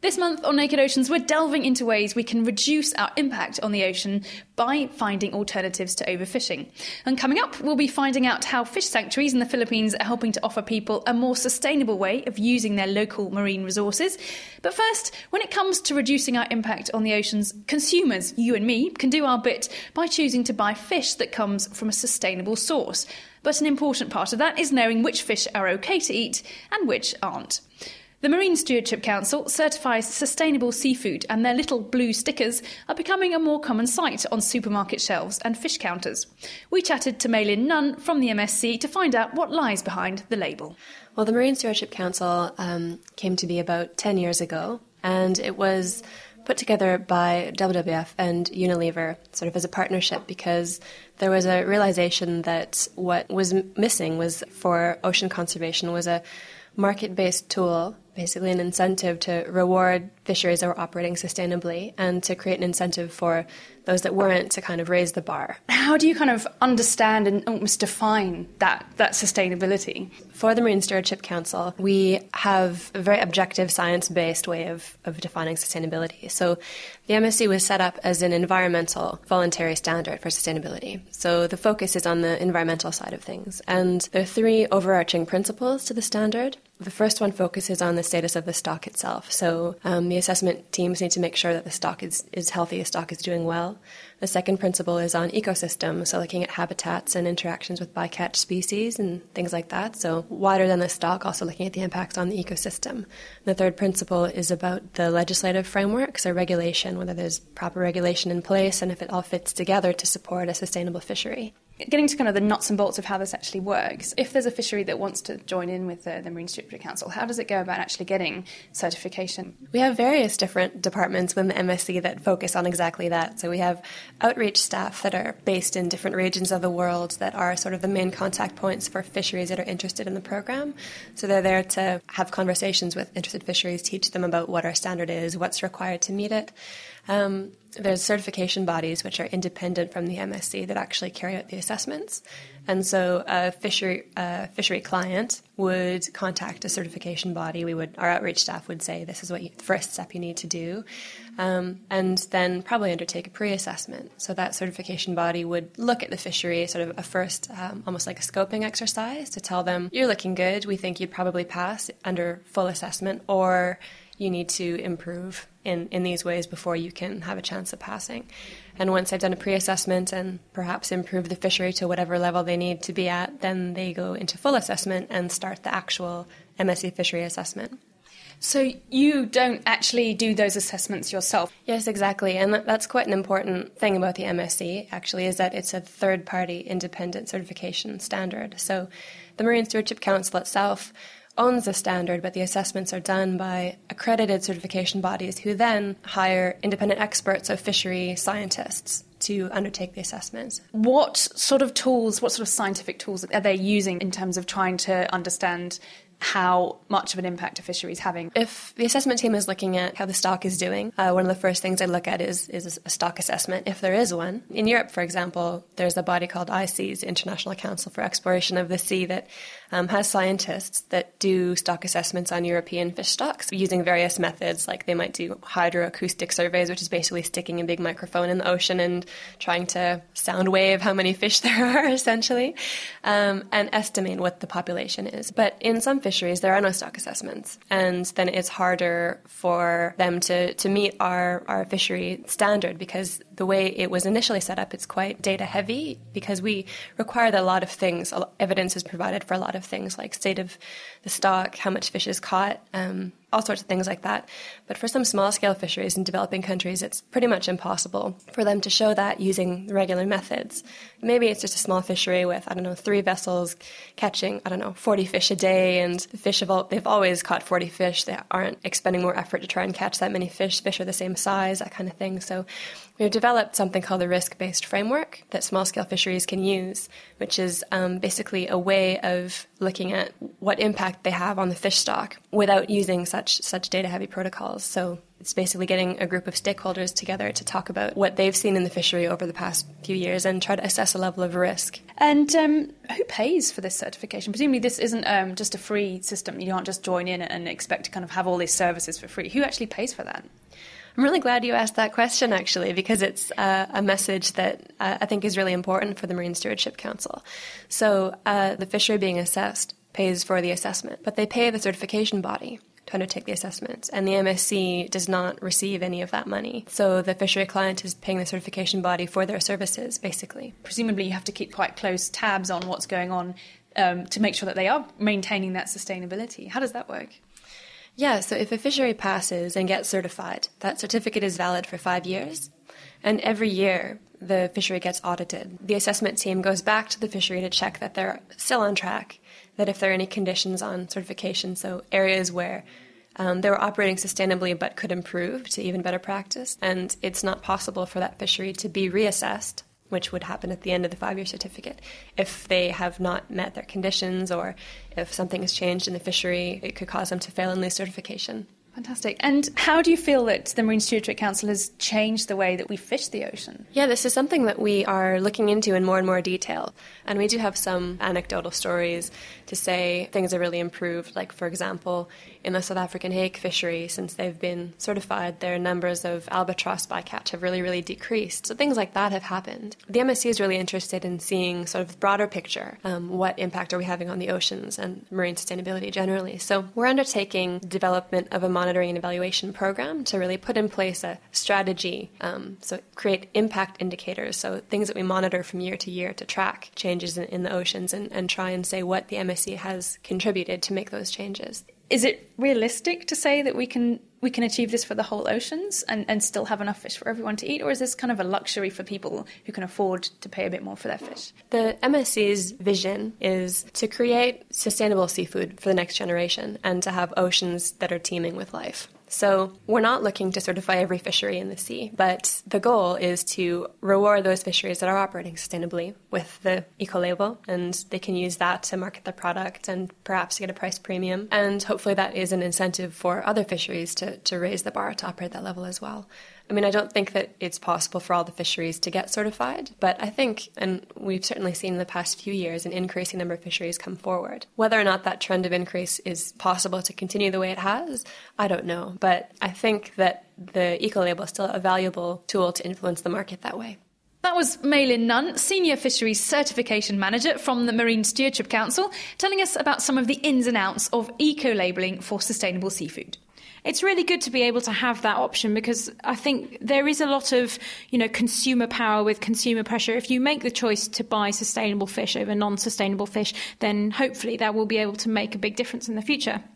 This month on Naked Oceans, we're delving into ways we can reduce our impact on the ocean by finding alternatives to overfishing. And coming up, we'll be finding out how fish sanctuaries in the Philippines are helping to offer people a more sustainable way of using their local marine resources. But first, when it comes to reducing our impact on the oceans, consumers, you and me, can do our bit by choosing to buy fish that comes from a sustainable source. But an important part of that is knowing which fish are okay to eat and which aren't. The Marine Stewardship Council certifies sustainable seafood, and their little blue stickers are becoming a more common sight on supermarket shelves and fish counters. We chatted to Maylin Nunn from the MSC to find out what lies behind the label. Well, the Marine Stewardship Council came to be about 10 years ago, and it was put together by WWF and Unilever sort of as a partnership because there was a realization that what was missing was for ocean conservation was a market-based tool, basically an incentive to reward fisheries that were operating sustainably and to create an incentive for those that weren't to kind of raise the bar. How do you kind of understand and almost define that sustainability? For the Marine Stewardship Council, we have a very objective science-based way of defining sustainability. So the MSC was set up as an environmental voluntary standard for sustainability. So the focus is on the environmental side of things. And there are three overarching principles to the standard. The first one focuses on the status of the stock itself. So the assessment teams need to make sure that the stock is healthy, the stock is doing well. The second principle is on ecosystems, so looking at habitats and interactions with bycatch species and things like that. So wider than the stock, also looking at the impacts on the ecosystem. The third principle is about the legislative framework, so regulation, whether there's proper regulation in place and if it all fits together to support a sustainable fishery. Getting to kind of the nuts and bolts of how this actually works, if there's a fishery that wants to join in with the Marine Stewardship Council, how does it go about actually getting certification? We have various different departments within the MSC that focus on exactly that. So we have outreach staff that are based in different regions of the world that are sort of the main contact points for fisheries that are interested in the program. So they're there to have conversations with interested fisheries, teach them about what our standard is, what's required to meet it. There's certification bodies which are independent from the MSC that actually carry out the assessments. And so a fishery client would contact a certification body. Our outreach staff would say, this is what the first step you need to do, and then probably undertake a pre-assessment. So that certification body would look at the fishery, sort of a first, almost like a scoping exercise to tell them, you're looking good, we think you'd probably pass under full assessment, or you need to improve in these ways before you can have a chance of passing. And once they've done a pre-assessment and perhaps improve the fishery to whatever level they need to be at, then they go into full assessment and start the actual MSC fishery assessment. So you don't actually do those assessments yourself? Yes, exactly. And that's quite an important thing about the MSC, actually, is that it's a third-party independent certification standard. So the Marine Stewardship Council itself owns the standard, but the assessments are done by accredited certification bodies who then hire independent experts of fishery scientists to undertake the assessments. What sort of scientific tools are they using in terms of trying to understand how much of an impact a fishery is having? If the assessment team is looking at how the stock is doing, one of the first things I look at is a stock assessment, if there is one. In Europe, for example, there's a body called ICES, International Council for Exploration of the Sea, that has scientists that do stock assessments on European fish stocks using various methods, like they might do hydroacoustic surveys, which is basically sticking a big microphone in the ocean and trying to sound wave how many fish there are, essentially, and estimate what the population is. But in some fisheries, there are no stock assessments, and then it's harder for them to meet our fishery standard because the way it was initially set up, it's quite data heavy because we require that a lot of things, evidence is provided for a lot of things like state of the stock, how much fish is caught, all sorts of things like that. But for some small-scale fisheries in developing countries, it's pretty much impossible for them to show that using regular methods. Maybe it's just a small fishery with, 3 vessels catching, 40 fish a day, and the fish they've always caught 40 fish. They aren't expending more effort to try and catch that many fish. Fish are the same size, that kind of thing. So we've developed something called the risk-based framework that small-scale fisheries can use, which is basically a way of looking at what impact they have on the fish stock without using such data-heavy protocols. So It's basically getting a group of stakeholders together to talk about what they've seen in the fishery over the past few years and try to assess a level of risk. And who pays for this certification? Presumably this isn't just a free system. You can't just join in and expect to kind of have all these services for free. Who actually pays for that? I'm really glad you asked that question, actually, because it's a message that I think is really important for the Marine Stewardship Council. So the fishery being assessed pays for the assessment, but they pay the certification body to undertake the assessments, and the MSC does not receive any of that money. So the fishery client is paying the certification body for their services, basically. Presumably you have to keep quite close tabs on what's going on to make sure that they are maintaining that sustainability. How does that work? Yeah, so if a fishery passes and gets certified, that certificate is valid for 5 years, and every year the fishery gets audited. The assessment team goes back to the fishery to check that they're still on track, that if there are any conditions on certification, so areas where they were operating sustainably but could improve to even better practice, and it's not possible for that fishery to be reassessed, which would happen at the end of the 5-year certificate. If they have not met their conditions or if something has changed in the fishery, it could cause them to fail and lose certification. Fantastic. And how do you feel that the Marine Stewardship Council has changed the way that we fish the ocean? Yeah, this is something that we are looking into in more detail. And we do have some anecdotal stories to say things are really improved. Like, for example, in the South African hake fishery, since they've been certified, their numbers of albatross bycatch have really decreased. So things like that have happened. The MSC is really interested in seeing sort of the broader picture. What impact are we having on the oceans and marine sustainability generally? So we're undertaking development of a monitoring and evaluation program to really put in place a strategy, so create impact indicators, so things that we monitor from year to year to track changes in the oceans and try and say what the MSC has contributed to make those changes. Is it realistic to say that we can achieve this for the whole oceans and still have enough fish for everyone to eat, or is this kind of a luxury for people who can afford to pay a bit more for their fish? The MSC's vision is to create sustainable seafood for the next generation and to have oceans that are teeming with life. So we're not looking to certify every fishery in the sea, but the goal is to reward those fisheries that are operating sustainably with the eco-label, and they can use that to market their product and perhaps get a price premium. And hopefully that is an incentive for other fisheries to raise the bar to operate that level as well. I mean, I don't think that it's possible for all the fisheries to get certified, but I think, and we've certainly seen in the past few years, an increasing number of fisheries come forward. Whether or not that trend of increase is possible to continue the way it has, I don't know. But I think that the eco-label is still a valuable tool to influence the market that way. That was Mei-Lin Nunn, Senior Fisheries Certification Manager from the Marine Stewardship Council, telling us about some of the ins and outs of eco-labelling for sustainable seafood. It's really good to be able to have that option because I think there is a lot of, consumer power with consumer pressure. If you make the choice to buy sustainable fish over non-sustainable fish, then hopefully that will be able to make a big difference in the future.